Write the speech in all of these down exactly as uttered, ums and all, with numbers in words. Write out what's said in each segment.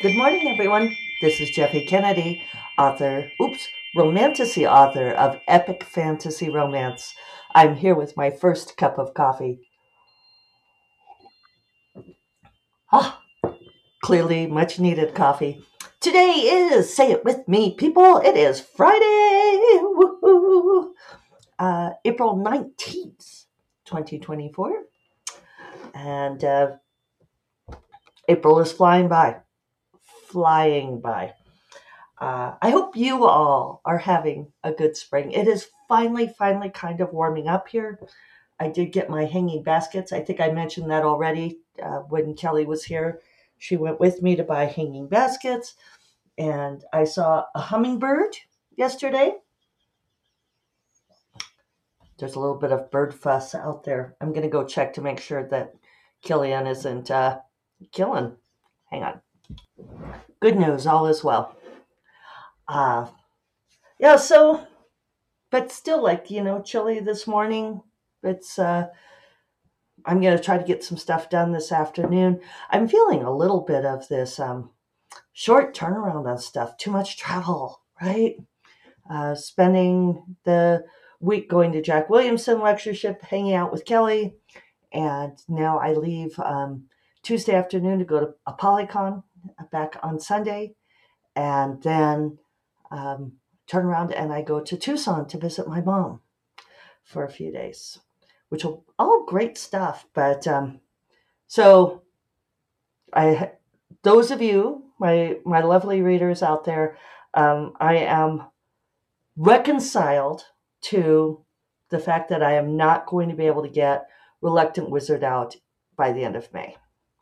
Good morning, everyone. This is Jeffe Kennedy, author, oops, romantasy author of epic fantasy romance. I'm here with my first cup of coffee. Ah, clearly much needed coffee. Today is, say it with me, people, it is Friday, woohoo, uh, April nineteenth, twenty twenty-four. And uh, April is flying by, flying by. Uh, I hope you all are having a good spring. It is finally, finally kind of warming up here. I did get my hanging baskets. I think I mentioned that already uh, when Kelly was here. She went with me to buy hanging baskets, and I saw a hummingbird yesterday. There's a little bit of bird fuss out there. I'm going to go check to make sure that Killian isn't uh, killing. Hang on. Good news, all is well. Uh, yeah, so but still, like, you know, chilly this morning. It's uh I'm going to try to get some stuff done this afternoon. I'm feeling a little bit of this um short turnaround on stuff, too much travel, right? Uh spending the week going to Jack Williamson lectureship, hanging out with Kelly, and now I leave um Tuesday afternoon to go to a polycon back on Sunday, and then um turn around and I go to Tucson to visit my mom for a few days, which will all great stuff. But um, so I, those of you, my my lovely readers out there, um, I am reconciled to the fact that I am not going to be able to get Reluctant Wizard out by the end of May.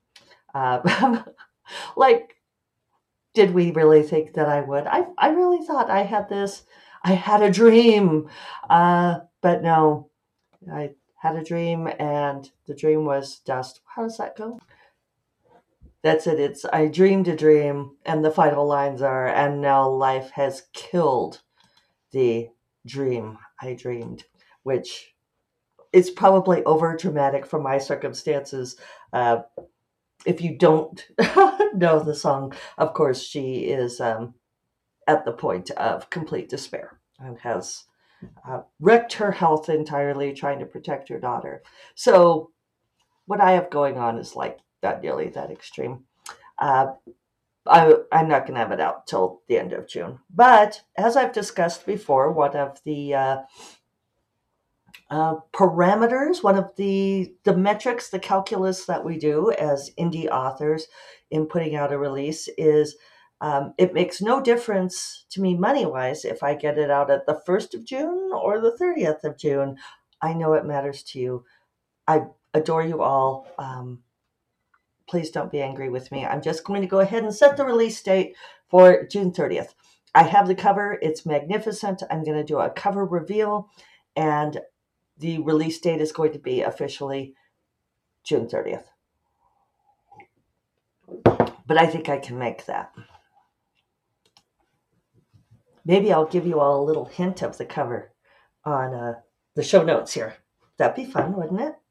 Uh, like, did we really think that I would? I I really thought I had this. I had a dream, uh, but no, I had a dream and the dream was dust. How does that go? That's it. It's I dreamed a dream, and the final lines are, and now life has killed the dream I dreamed, which is probably over dramatic for my circumstances. Uh, if you don't know the song, of course, she is um, at the point of complete despair and has uh, wrecked her health entirely trying to protect her daughter. So what I have going on is like not nearly that extreme. Uh, I, I'm not going to have it out till the end of June. But as I've discussed before, one of the uh, uh, parameters, one of the the metrics, the calculus that we do as indie authors in putting out a release is um, it makes no difference to me money wise if I get it out at the first of June or the thirtieth of June. I know it matters to you. I adore you all. Um, please don't be angry with me. I'm just going to go ahead and set the release date for June thirtieth. I have the cover. It's magnificent. I'm going to do a cover reveal, and the release date is going to be officially June thirtieth. But I think I can make that. Maybe I'll give you all a little hint of the cover on uh, the show notes here. That'd be fun, wouldn't it?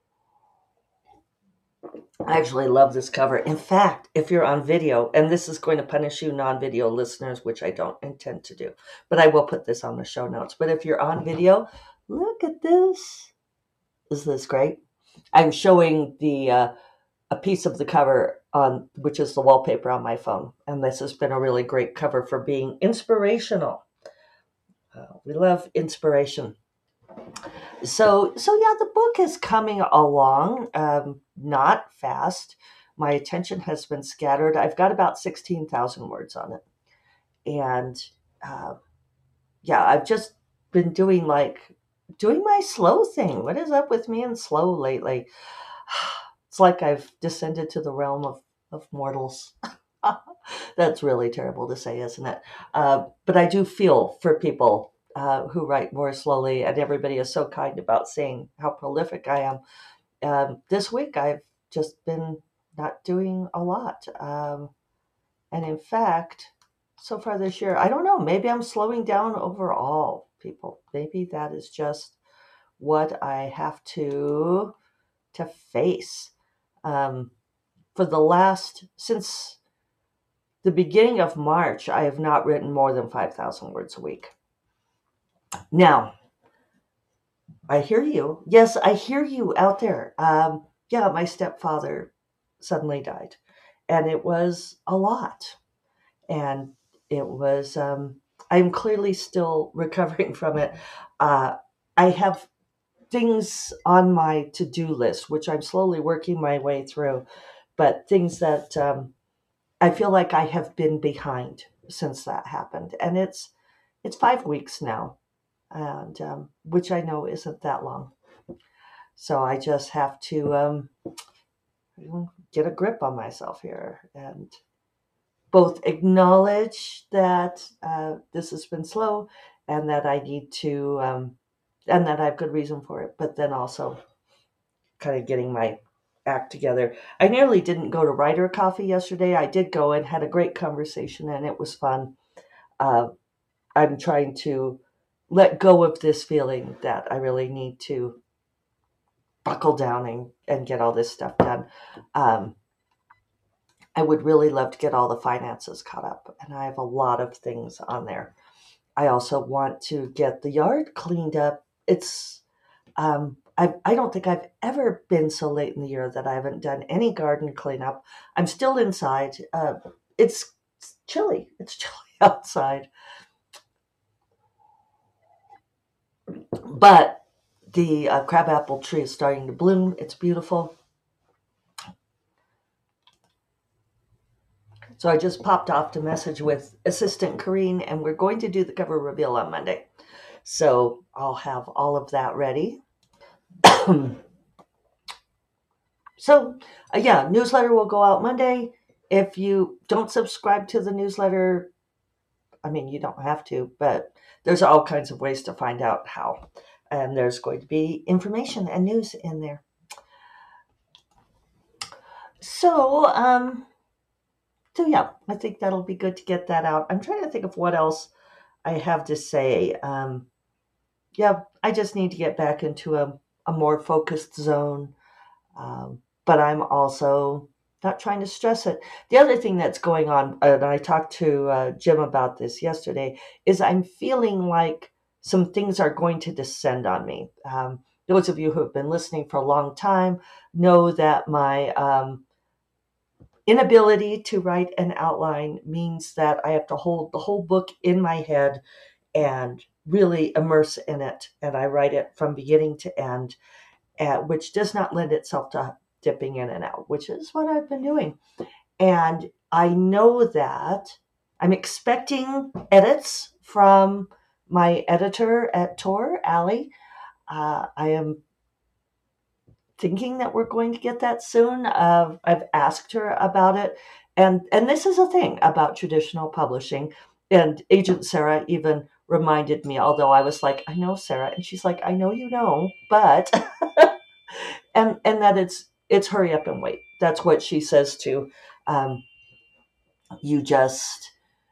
I actually love this cover. In fact, if you're on video, and this is going to punish you non-video listeners, which I don't intend to do, but I will put this on the show notes. But if you're on video, look at this. Is this great? I'm showing the uh, a piece of the cover on, which is the wallpaper on my phone, and this has been a really great cover for being inspirational. Uh, we love inspiration. So, so yeah, the book is coming along, um, not fast. My attention has been scattered. I've got about sixteen thousand words on it. And uh, yeah, I've just been doing like, doing my slow thing. What is up with me and slow lately? It's like I've descended to the realm of, of mortals. That's really terrible to say, isn't it? Uh, but I do feel for people uh, who write more slowly, and everybody is so kind about saying how prolific I am. Um, this week, I've just been not doing a lot. Um, and in fact, so far this year, I don't know, maybe I'm slowing down overall, people. Maybe that is just what I have to to face. Um, for the last, since the beginning of March, I have not written more than five thousand words a week. Now, I hear you. Yes, I hear you out there. Um, yeah, my stepfather suddenly died, and it was a lot. And it was, um, I'm clearly still recovering from it. Uh, I have things on my to do list, which I'm slowly working my way through, but things that um, I feel like I have been behind since that happened. And it's, it's five weeks now, and um, which I know isn't that long. So I just have to um, get a grip on myself here and both acknowledge that uh, this has been slow and that I need to, um, and that I have good reason for it, but then also kind of getting my act together. I nearly didn't go to Writer Coffee yesterday. I did go and had a great conversation, and it was fun. Uh, I'm trying to let go of this feeling that I really need to buckle down and, and get all this stuff done. Um, I would really love to get all the finances caught up, and I have a lot of things on there. I also want to get the yard cleaned up. It's um, I I don't think I've ever been so late in the year that I haven't done any garden cleanup. I'm still inside. Uh, it's chilly. It's chilly outside, but the uh, crabapple tree is starting to bloom. It's beautiful. So I just popped off to message with Assistant Corrine, and we're going to do the cover reveal on Monday. So I'll have all of that ready. So, uh, yeah, newsletter will go out Monday. If you don't subscribe to the newsletter, I mean, you don't have to, but there's all kinds of ways to find out how. And there's going to be information and news in there. So, um, so yeah, I think that'll be good to get that out. I'm trying to think of what else I have to say. Um, yeah, I just need to get back into a, a more focused zone. Um, but I'm also not trying to stress it. The other thing that's going on, and I talked to uh, Jim about this yesterday, is I'm feeling like some things are going to descend on me. Um, those of you who have been listening for a long time know that my um, inability to write an outline means that I have to hold the whole book in my head and really immerse in it. And I write it from beginning to end, uh, which does not lend itself to dipping in and out, which is what I've been doing. And I know that I'm expecting edits from my editor at Tor, Allie. Uh, I am thinking that we're going to get that soon. Uh, I've asked her about it. And, and this is a thing about traditional publishing. And Agent Sarah even reminded me, although I was like, I know, Sarah. And she's like, I know you know, but and and that it's it's hurry up and wait. That's what she says too. Um, you just,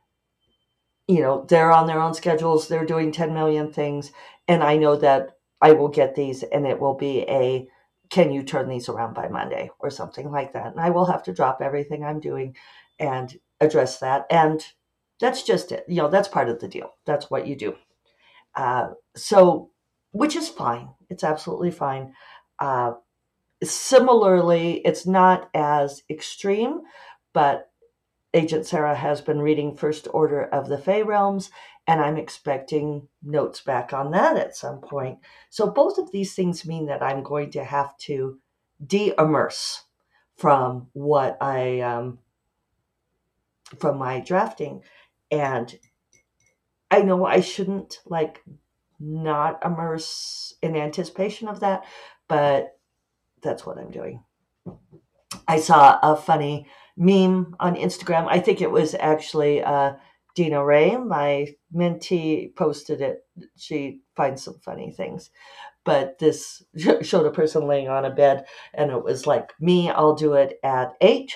you know, they're on their own schedules. They're doing ten million things, and I know that I will get these, and it will be a, can you turn these around by Monday or something like that? And I will have to drop everything I'm doing and address that. And that's just it. You know, that's part of the deal. That's what you do. Uh, so, which is fine. It's absolutely fine. Uh, Similarly, it's not as extreme, but Agent Sarah has been reading First Order of the Fey Realms, and I'm expecting notes back on that at some point. So both of these things mean that I'm going to have to de-immerse from what I um, from my drafting, and I know I shouldn't like not immerse in anticipation of that, but that's what I'm doing. I saw a funny meme on Instagram. I think it was actually uh, Dina Ray, my mentee, posted it. She finds some funny things. But this showed a person laying on a bed, and it was like, me, I'll do it at eight,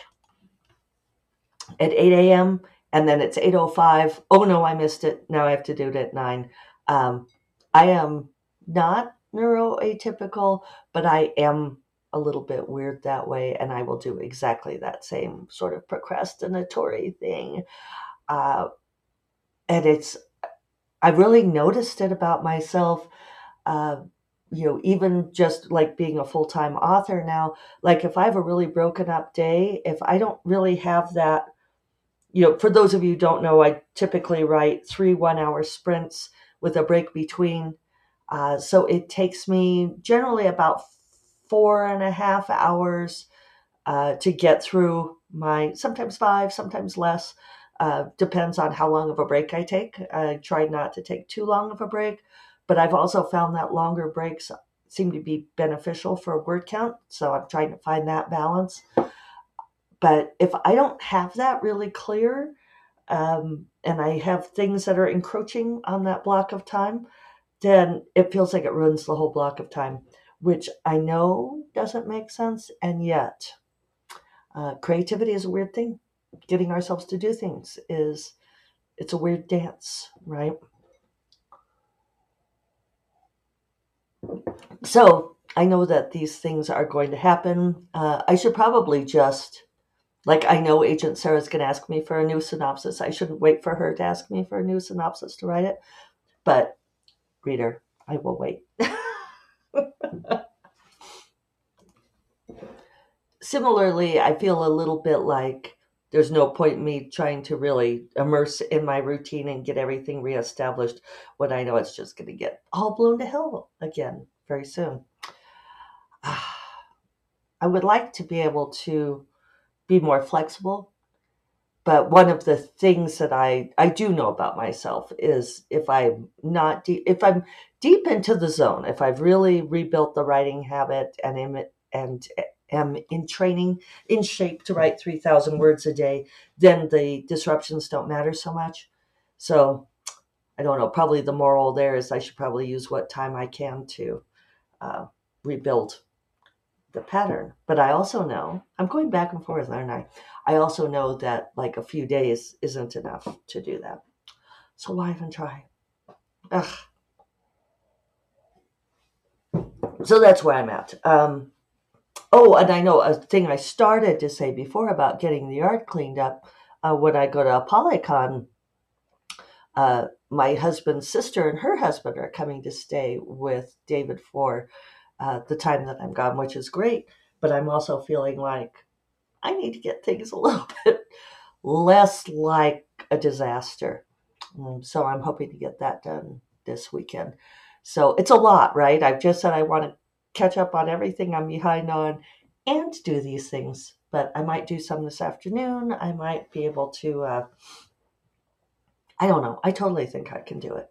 at eight a.m., and then it's eight oh five. Oh, no, I missed it. Now I have to do it at nine. Um, I am not neuroatypical, but I am a little bit weird that way, and I will do exactly that same sort of procrastinatory thing. Uh, and it's, I've really noticed it about myself. Uh, you know, even just like being a full time author now, like if I have a really broken up day, if I don't really have that, you know, for those of you who don't know, I typically write three one hour sprints with a break between. Uh, so it takes me generally about four and a half hours uh, to get through my, sometimes five, sometimes less. Uh, depends on how long of a break I take. I try not to take too long of a break, but I've also found that longer breaks seem to be beneficial for word count. So I'm trying to find that balance. But if I don't have that really clear, um, and I have things that are encroaching on that block of time, then it feels like it ruins the whole block of time, which I know doesn't make sense. And yet, uh, creativity is a weird thing. Getting ourselves to do things is, it's a weird dance, right? So I know that these things are going to happen. Uh, I should probably just, like, I know Agent Sarah's going to ask me for a new synopsis. I shouldn't wait for her to ask me for a new synopsis to write it. But, reader, I will wait. Similarly, I feel a little bit like there's no point in me trying to really immerse in my routine and get everything reestablished when I know it's just going to get all blown to hell again very soon. I would like to be able to be more flexible, but one of the things that I, I do know about myself is if I'm not deep, if I'm deep into the zone, if I've really rebuilt the writing habit and am, and am in training, in shape to write three thousand words a day, then the disruptions don't matter so much. So I don't know, probably the moral there is I should probably use what time I can to uh, rebuild the pattern. But I also know, I'm going back and forth, aren't I? I also know that like a few days isn't enough to do that. So why even try? Ugh. So that's where I'm at. Um, oh, and I know a thing I started to say before about getting the yard cleaned up. Uh, when I go to Polycon, uh, my husband's sister and her husband are coming to stay with David for uh, the time that I'm gone, which is great. But I'm also feeling like I need to get things a little bit less like a disaster. Um, so I'm hoping to get that done this weekend. So it's a lot, right? I've just said I want to catch up on everything I'm behind on and do these things. But I might do some this afternoon. I might be able to, uh, I don't know. I totally think I can do it.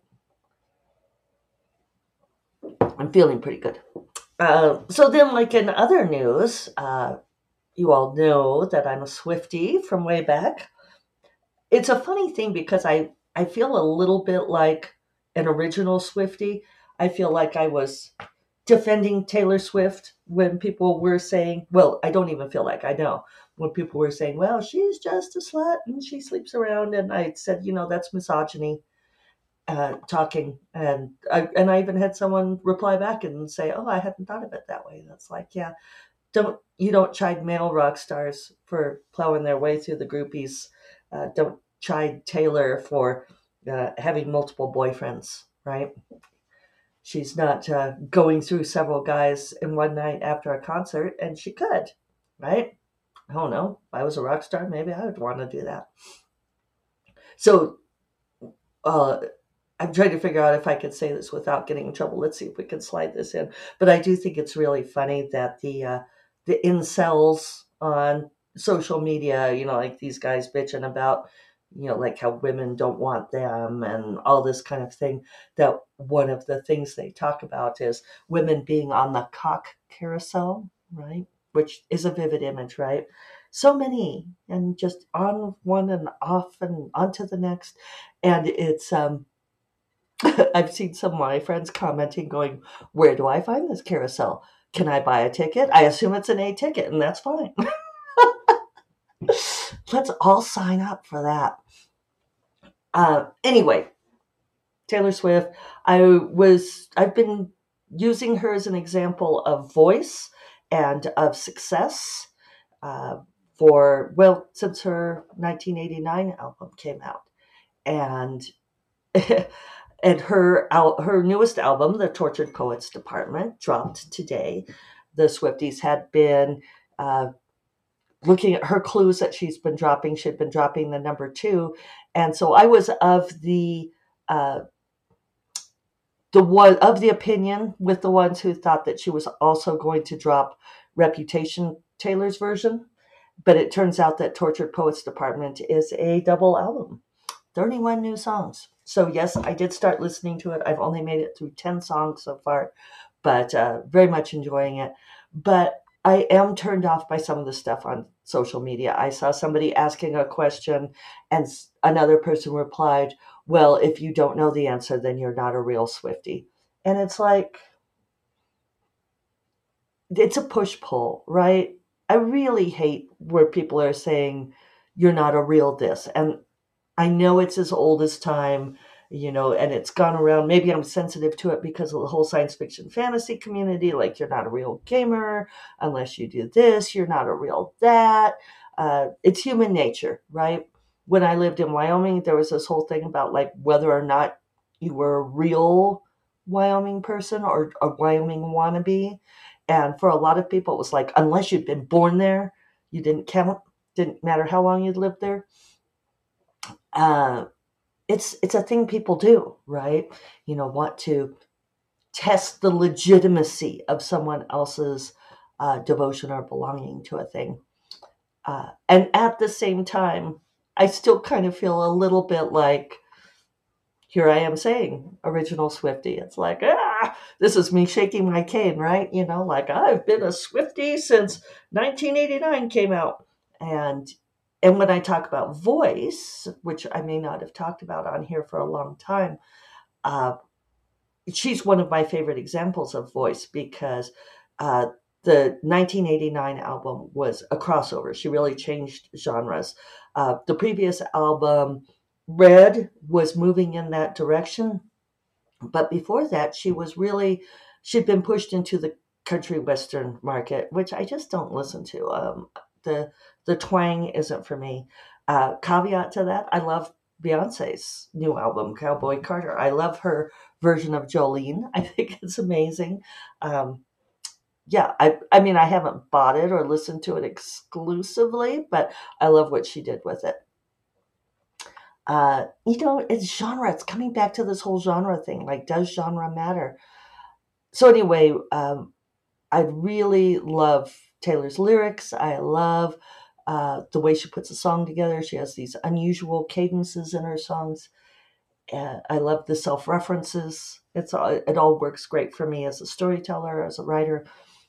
I'm feeling pretty good. Uh, so then, like in other news, uh, you all know that I'm a Swiftie from way back. It's a funny thing because I, I feel a little bit like an original Swiftie. I feel like I was defending Taylor Swift when people were saying, well, I don't even feel like I know, when people were saying, well, she's just a slut and she sleeps around. And I said, you know, that's misogyny uh, talking. And I, and I even had someone reply back and say, oh, I hadn't thought of it that way. That's like, yeah, don't, you don't chide male rock stars for plowing their way through the groupies. Uh, don't chide Taylor for uh, having multiple boyfriends, right? She's not uh, going through several guys in one night after a concert, and she could, right? I don't know. If I was a rock star, maybe I would want to do that. So uh, I'm trying to figure out if I could say this without getting in trouble. Let's see if we can slide this in. But I do think it's really funny that the uh, the incels on social media, you know, like these guys bitching about, you know, like how women don't want them and all this kind of thing, that one of the things they talk about is women being on the cock carousel, right? Which is a vivid image, right? So many, and just on one and off and onto the next. And it's, um, I've seen some of my friends commenting going, where do I find this carousel? Can I buy a ticket? I assume it's an A ticket, and that's fine. Let's all sign up for that. Uh, anyway, Taylor Swift, I was, I've been using her as an example of voice and of success uh, for, well, since her nineteen eighty-nine album came out. And and her her newest album, The Tortured Poets Department, dropped today. The Swifties had been uh, looking at her clues that she's been dropping. She'd been dropping the number two, and so I was of the uh, the one of the opinion with the ones who thought that she was also going to drop Reputation, Taylor's version. But it turns out that Tortured Poets Department is a double album, thirty-one new songs. So yes, I did start listening to it. I've only made it through ten songs so far, but uh, very much enjoying it. But I am turned off by some of the stuff on social media. I saw somebody asking a question and another person replied, well, if you don't know the answer, then you're not a real Swiftie. And it's like, it's a push-pull, right? I really hate where people are saying you're not a real this. And I know it's as old as time, you know, and it's gone around. Maybe I'm sensitive to it because of the whole science fiction fantasy community. Like, you're not a real gamer unless you do this. You're not a real that. Uh, it's human nature, right? When I lived in Wyoming, there was this whole thing about like whether or not you were a real Wyoming person or a Wyoming wannabe. And for a lot of people, it was like, unless you'd been born there, you didn't count. Didn't matter how long you'd lived there. Uh, it's it's a thing people do, right? You know, want to test the legitimacy of someone else's uh, devotion or belonging to a thing. Uh, and at the same time, I still kind of feel a little bit like, here I am saying original Swiftie. It's like, ah, this is me shaking my cane, right? You know, like, I've been a Swiftie since nineteen eighty-nine came out. And and when I talk about voice, which I may not have talked about on here for a long time, uh, she's one of my favorite examples of voice because uh, the nineteen eighty-nine album was a crossover. She really changed genres. Uh, the previous album, Red, was moving in that direction. But before that, she was really, she'd been pushed into the country western market, which I just don't listen to. Um, the the twang isn't for me. Uh, caveat to that, I love Beyonce's new album, Cowboy Carter. I love her version of Jolene. I think it's amazing. Um, yeah, I I mean, I haven't bought it or listened to it exclusively, but I love what she did with it. Uh, you know, it's genre. It's coming back to this whole genre thing. Like, does genre matter? So anyway, um, I really love Taylor's lyrics. I love uh, the way she puts a song together. She has these unusual cadences in her songs. Uh, I love the self-references. It's all, it all works great for me as a storyteller, as a writer.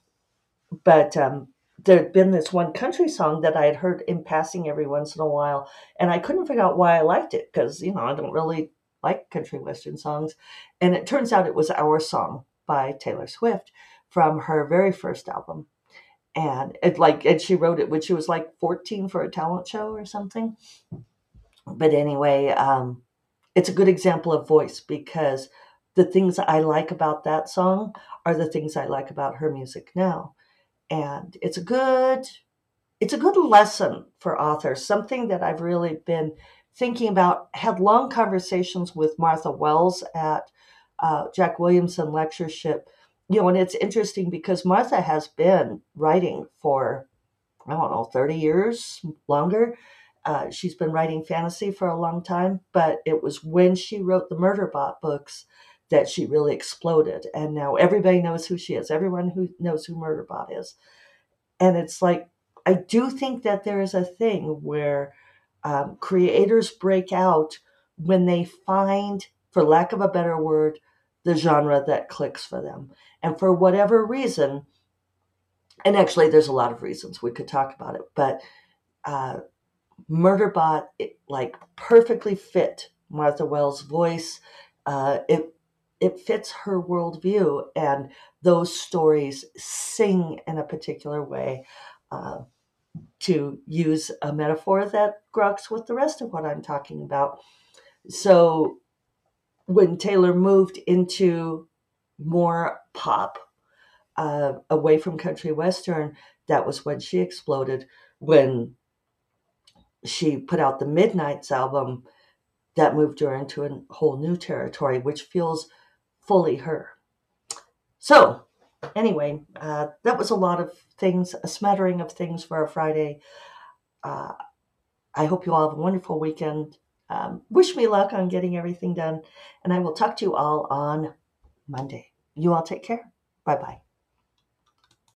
But um, there had been this one country song that I had heard in passing every once in a while, and I couldn't figure out why I liked it because, you know, I don't really like country western songs. And it turns out it was Our Song by Taylor Swift from her very first album. And it like, and she wrote it when she was like fourteen for a talent show or something. But anyway, um, it's a good example of voice because the things I like about that song are the things I like about her music now. And it's a good it's a good lesson for authors, something that I've really been thinking about. Had long conversations with Martha Wells at uh, Jack Williamson Lectureship. You know, and it's interesting because Martha has been writing for, I don't know, thirty years, longer. Uh, she's been writing fantasy for a long time, but it was when she wrote the Murderbot books that she really exploded. And now everybody knows who she is. Everyone who knows who Murderbot is. And it's like, I do think that there is a thing where um, creators break out when they find, for lack of a better word, the genre that clicks for them. And for whatever reason, and actually there's a lot of reasons we could talk about it, but uh, Murderbot, it, like, perfectly fit Martha Wells' voice. Uh, it it fits her worldview, and those stories sing in a particular way. Uh, to use a metaphor that groks with the rest of what I'm talking about. So when Taylor moved into more pop, uh, away from country western, that was when she exploded. When she put out the Midnights album, that moved her into a whole new territory, which feels fully her. So, anyway, uh, that was a lot of things, a smattering of things for a Friday. Uh, I hope you all have a wonderful weekend. Um, wish me luck on getting everything done, and I will talk to you all on Monday. You all take care. Bye bye.